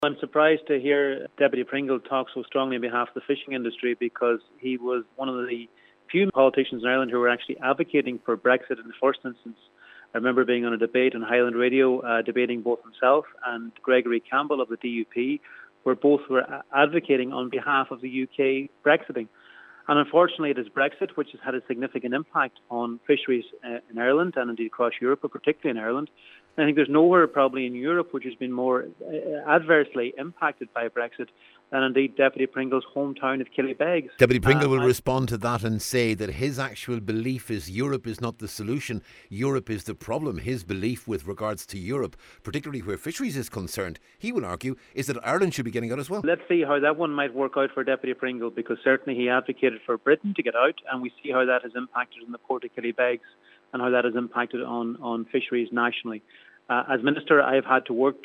I'm surprised to hear Deputy Pringle talk so strongly on behalf of the fishing industry, because he was one of the few politicians in Ireland who were actually advocating for Brexit in the first instance. I remember being on a debate on Highland Radio, debating both himself and Gregory Campbell of the DUP, where both were advocating on behalf of the UK Brexiting. And unfortunately, it is Brexit which has had a significant impact on fisheries in Ireland and indeed across Europe, but particularly in Ireland. I think there's nowhere probably in Europe which has been more adversely impacted by Brexit than indeed Deputy Pringle's hometown of Killybegs. Deputy Pringle will respond to that and say that his actual belief is Europe is not the solution, Europe is the problem. His belief with regards to Europe, particularly where fisheries is concerned, he will argue, is that Ireland should be getting out as well. Let's see how that one might work out for Deputy Pringle, because certainly he advocated for Britain to get out, and we see how that has impacted on the port of Killybegs and how that has impacted on fisheries nationally. As Minister, I have had to work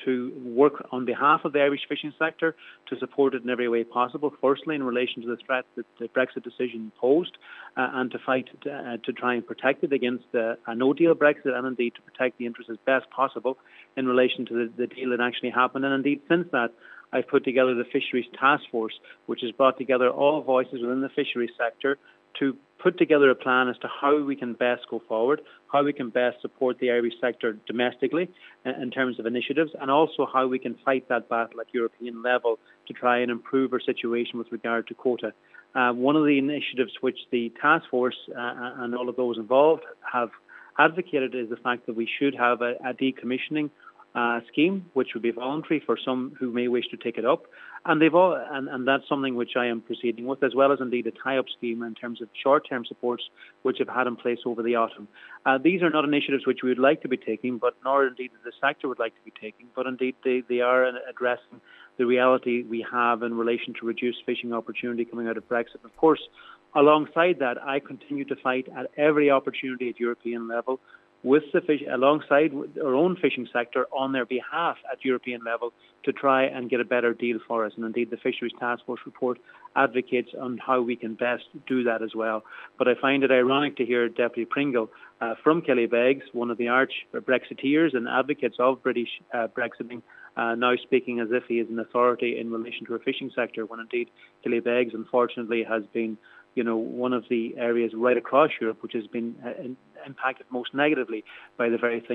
on behalf of the Irish fishing sector to support it in every way possible. Firstly, in relation to the threat that the Brexit decision posed, and to fight to try and protect it against a no-deal Brexit, and indeed to protect the interests as best possible in relation to the deal that actually happened. And indeed, since that, I've put together the Fisheries Task Force, which has brought together all voices within the fisheries sector to put together a plan as to how we can best go forward, how we can best support the Irish sector domestically in terms of initiatives, and also how we can fight that battle at European level to try and improve our situation with regard to quota. One of the initiatives which the task force and all of those involved have advocated is the fact that we should have a decommissioning scheme, which would be voluntary for some who may wish to take it up, and that's something which I am proceeding with, as well as indeed a tie-up scheme in terms of short-term supports which have had in place over the autumn. These are not initiatives which we would like to be taking, but nor indeed the sector would like to be taking, but indeed they are addressing the reality we have in relation to reduced fishing opportunity coming out of Brexit. Of course, alongside that, I continue to fight at every opportunity at European level with alongside our own fishing sector on their behalf at European level to try and get a better deal for us. And indeed, the Fisheries Task Force report advocates on how we can best do that as well. But I find it ironic to hear Deputy Pringle from Killybegs, one of the arch Brexiteers and advocates of British Brexiting, now speaking as if he is an authority in relation to our fishing sector, when indeed Killybegs, unfortunately, has been one of the areas right across Europe which has been impacted most negatively by the very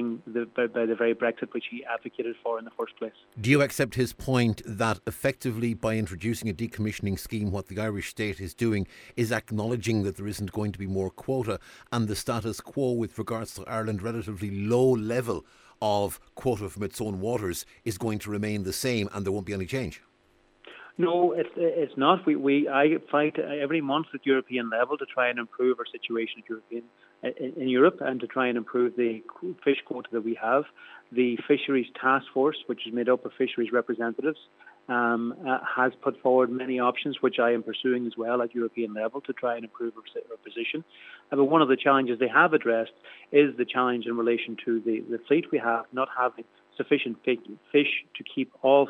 Brexit which he advocated for in the first place. Do you accept his point that effectively by introducing a decommissioning scheme, what the Irish state is doing is acknowledging that there isn't going to be more quota, and the status quo with regards to Ireland, relatively low level of quota from its own waters, is going to remain the same and there won't be any change? No, it's not. I fight every month at European level to try and improve our situation in Europe and to try and improve the fish quota that we have. The Fisheries Task Force, which is made up of fisheries representatives, has put forward many options, which I am pursuing as well at European level to try and improve our position. But one of the challenges they have addressed is the challenge in relation to the fleet we have, not having sufficient fish to keep all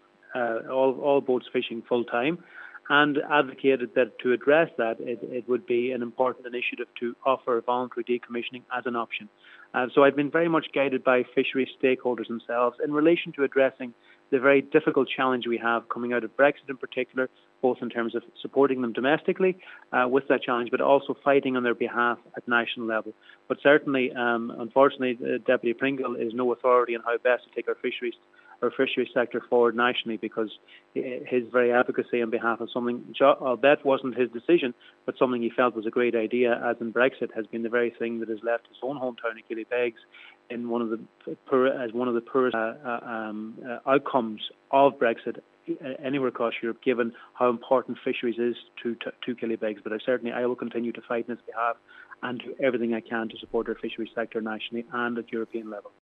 boats fishing full time, and advocated that to address that, it would be an important initiative to offer voluntary decommissioning as an option. So I've been very much guided by fisheries stakeholders themselves in relation to addressing the very difficult challenge we have coming out of Brexit in particular, both in terms of supporting them domestically with that challenge, but also fighting on their behalf at national level. But certainly, unfortunately, Deputy Pringle is no authority on how best to take our fisheries sector forward nationally, because his very advocacy on behalf of something, I'll bet wasn't his decision, but something he felt was a great idea, as in Brexit, has been the very thing that has left his own hometown of Killybegs in one of the poorest outcomes of Brexit anywhere across Europe, given how important fisheries is to Killybegs. But I will continue to fight on his behalf and do everything I can to support our fisheries sector nationally and at European level.